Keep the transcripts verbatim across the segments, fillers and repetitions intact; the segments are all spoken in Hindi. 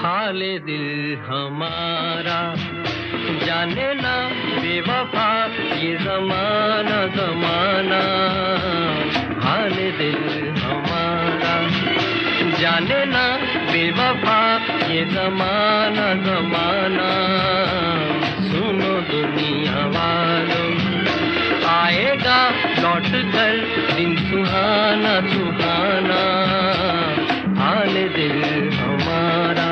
हाले दिल हमारा जाने ना बेवफा ये ज़माना ज़माना। हाले दिल हमारा जाने ना बेवफा ये ज़माना ज़माना। सुनो दुनिया वालों आएगा लौट कर दिन सुहाना सुहाना। हाले दिल हमारा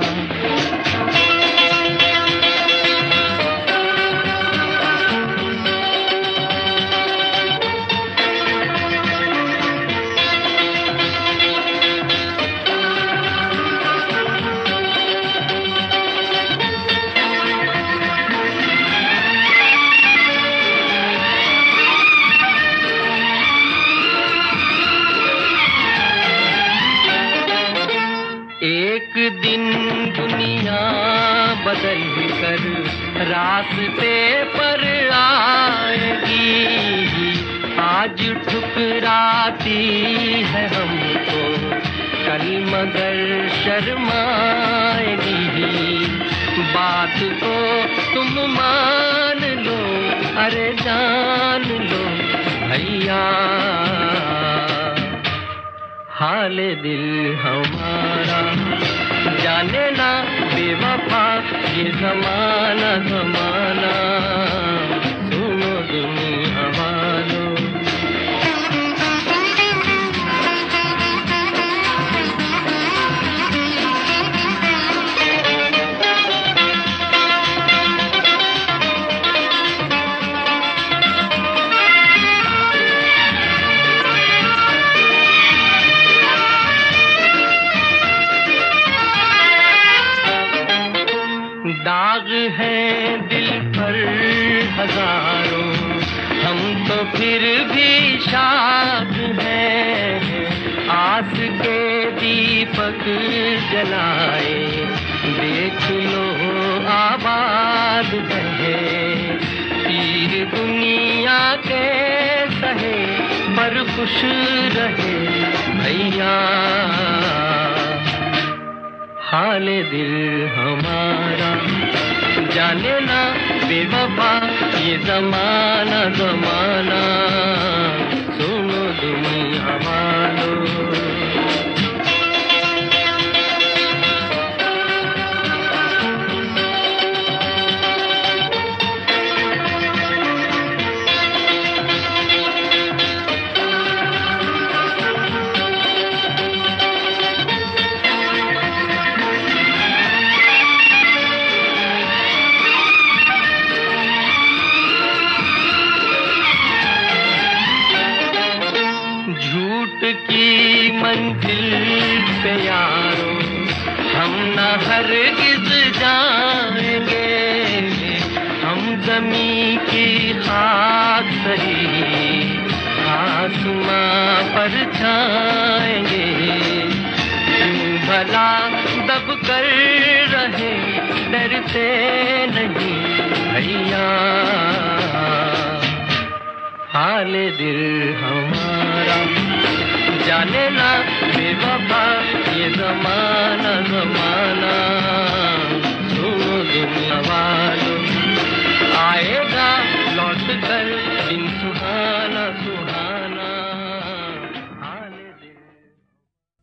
एक दिन दुनिया बदल कर रास्ते पर आएगी। आज ठुकराती है हमको कल मगर शर्माएगी। बात को तुम मान लो अरे जान लो भैया। हाले दिल हमारा जाने ना बेवफा ये ज़माना ज़माना। सुनो दुनिया वालों दाग है दिल पर हजारों हम तो फिर भी शाद हैं। आस के दीपक जलाए देख लो आबाद है। पीर दुनिया के सहे पर खुश रहे भैया। हाले दिल हमारा जाने ना बेवफा ये ज़माना ज़माना। सुनो दुनिया वालों झूठ की मंजिल पे यारो हम न हरगिज़ जाएंगे। हम ज़मीं की खाक सही आसमां पर छाएंगे। क्यों भला दब कर रहे डरते नहीं भैया। हाले दिल हमारा जाने ना बेवफा ये ज़माना ज़माना। सुनो दुनिया वालों आएगा लौट कर